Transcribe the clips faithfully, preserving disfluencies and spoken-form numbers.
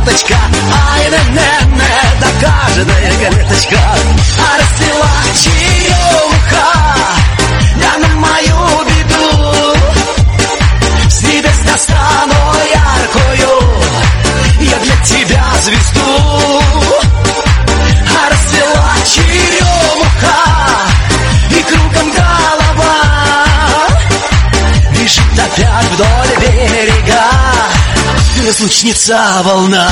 веточка, ай, не-не-не, да каждая клеточка. А расцвела черемуха, да на мою беду. С небес достану яркую я для тебя звезду. А расцвела черемуха, и кругом голова бежит опять вдоль берега разлучница волна.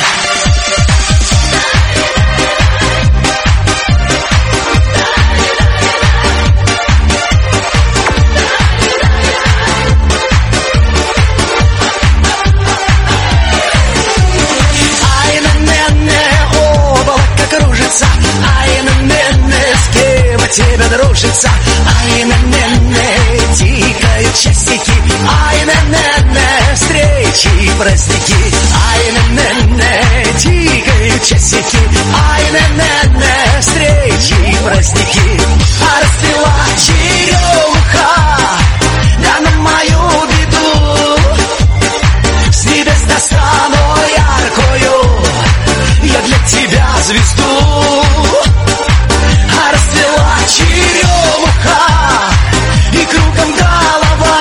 Ай, не-не-не, облако кружится, ай, не-не-не, с кем от тебя дружится, ай, не-не-не, тикают часики, ай, не-не-не, встречи и праздники, ай, не-не-не, тикают часики, ай, не-не-не, встречи и праздники. А расцвела черемуха, да на мою беду. С небес достану яркую я для тебя звезду. А расцвела черемуха, и кругом голова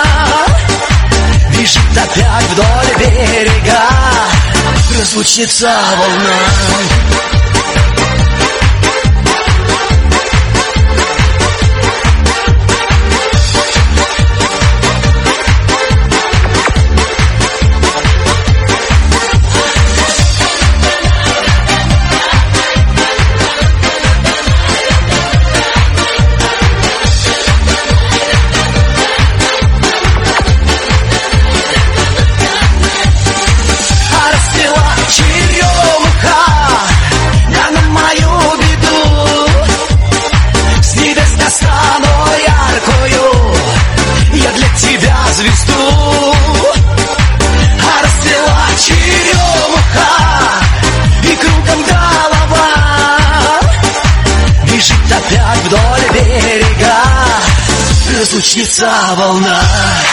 бежит опять вдоль берега разлучница волна. Разлучница волна.